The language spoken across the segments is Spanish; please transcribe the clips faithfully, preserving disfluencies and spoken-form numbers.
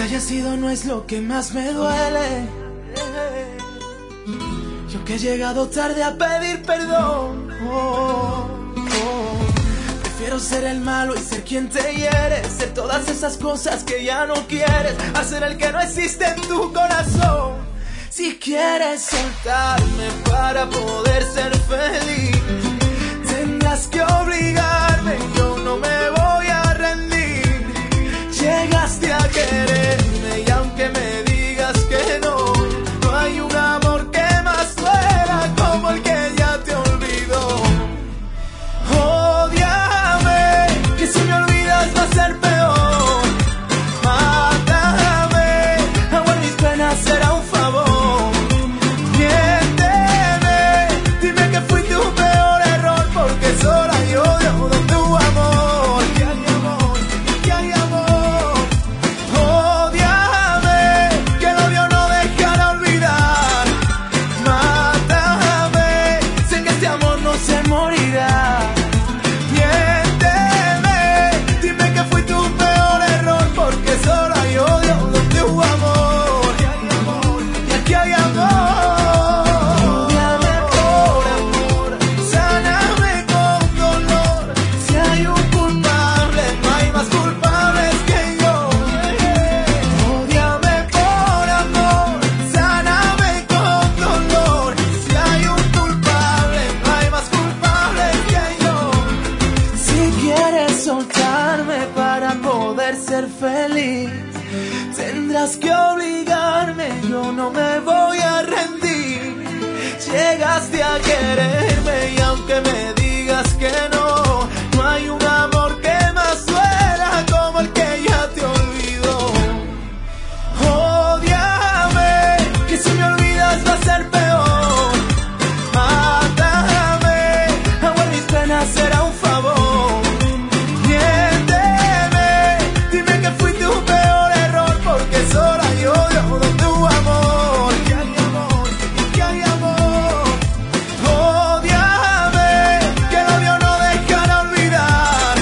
haya sido no es lo que más me duele. Yo que he llegado tarde a pedir perdón. Oh, oh. Prefiero ser el malo y ser quien te hiere, ser todas esas cosas que ya no quieres, a ser el que no existe en tu corazón. Si quieres soltarme para poder ser feliz, tendrás que obligarme, yo no me voy a rendir. Llegaste a quererme y aunque me digas que no, no hay un amor que más duela como el que ya te olvidó. Ódiame, que si me olvidas va a ser peor. Mátame, aguar mis penas será un favor. Miénteme, dime que fui tu peor error, porque solo hay odio de tu amor. Que hay amor, que hay amor. Ódiame, que el odio no dejará olvidar. Mátame, sé que este amor no se morirá. Miénteme, dime que fui tu peor error, porque solo hay odio de tu amor. Que hay amor, y aquí hay amor. Ódiame por amor, sáname con dolor. Si hay un culpable, no hay más culpables que yo. Ódiame por amor, sáname con dolor. Si hay un culpable, no hay más culpables que yo. Si quieres soltarme para poder ser feliz, tendrás que obligarme, yo no me voy a rendir. Llegaste a quererme y aunque me digas que no, no hay un amor que más duela como el que ya te olvidó. Ódiame, que si me olvidas va a ser peor. Mátame, aguar mis penas será un favor. Miénteme, dime que fui tu peor error, porque solo hay odio de tu amor. Que hay amor, que hay amor. Ódiame, que el odio no dejará olvidar.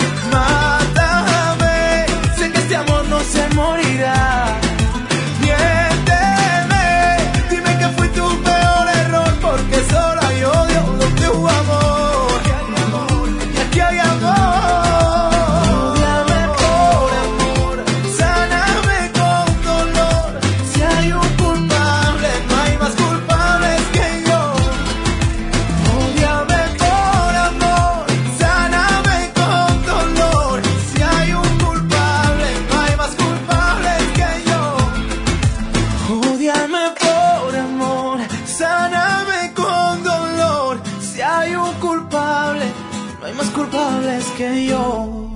Mátame, sé que este amor no se morirá. Miénteme, dime que fui tu peor error, porque solo hay odio de tu amor. Que hay amor, y aquí hay amor. Ódiame por amor, sáname con dolor. Si hay un culpable, no hay más culpables que yo. Ódiame por amor, sáname con dolor. Si hay un culpable, no hay más culpables que yo. Ódiame por amor, sáname con dolor. Si hay un culpable, no hay más culpables que yo.